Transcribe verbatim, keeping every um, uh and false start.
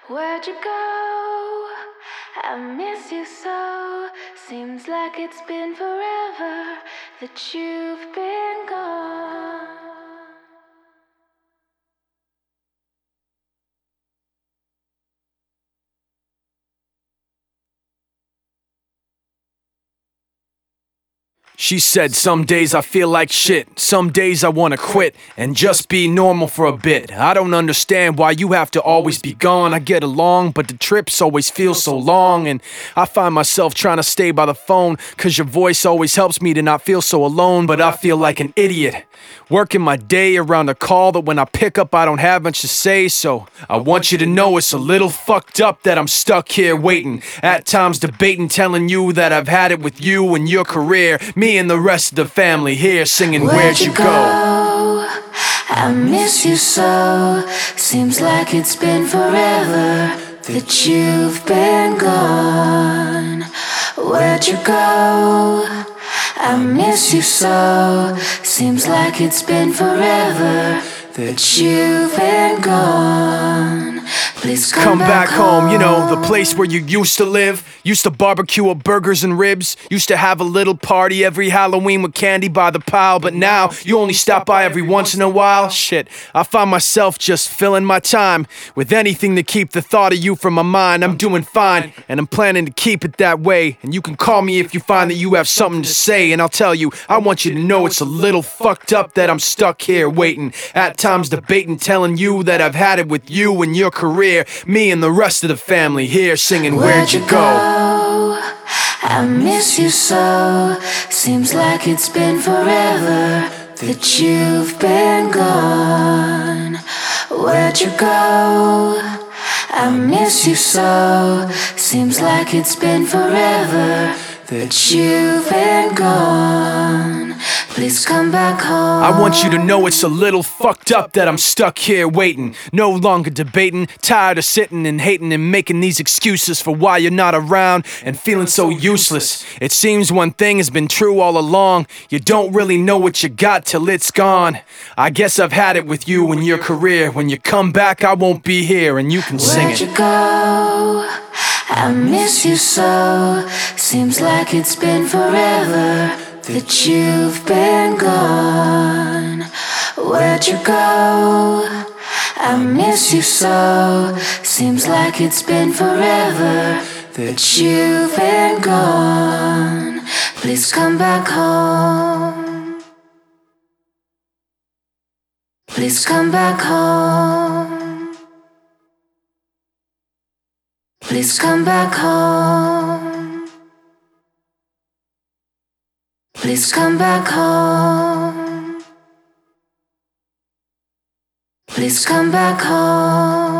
Where'd you go? I miss you so. Seems like it's been forever that you've been gone. She said, some days I feel like shit, some days I wanna quit and just be normal for a bit. I don't understand why you have to always be gone. I get along, but the trips always feel so long, and I find myself trying to stay by the phone, cause your voice always helps me to not feel so alone. But I feel like an idiot, working my day around a call that when I pick up I don't have much to say. So I want you to know it's a little fucked up that I'm stuck here waiting, at times debating, telling you that I've had it with you and your career. Me and the rest of the family here singing, where'd you go? I miss you so. Seems like it's been forever that you've been gone. Where'd you go? I miss you so. Seems like it's been forever that you've been gone. Please come, Come back home, home. you know, the place where you used to live. Used to barbecue up burgers and ribs. Used to have a little party every Halloween with candy by the pile. But now, you only stop by every once in a while. Shit, I find myself just filling my time with anything to keep the thought of you from my mind. I'm doing fine, and I'm planning to keep it that way. And you can call me if you find that you have something to say. And I'll tell you, I want you to know it's a little fucked up that I'm stuck here waiting, at times debating, telling you that I've had it with you and your career. Me and the rest of the family here singing, where'd you go? I miss you so. Seems like it's been forever that you've been gone. Where'd you go? I miss you so. Seems like it's been forever that you've been gone. Please come back home. I want you to know it's a little fucked up that I'm stuck here waiting, no longer debating, tired of sitting and hating and making these excuses for why you're not around and feeling so useless. It seems one thing has been true all along: you don't really know what you got till it's gone. I guess I've had it with you and your career. When you come back, I won't be here and you can sing Where'd it. you go? I miss you so. Seems like it's been forever that you've been gone. Where'd you go? I miss you so. Seems like it's been forever that you've been gone. Please come back home. Please come back home. Please come back home. Please come back home. Please come back home.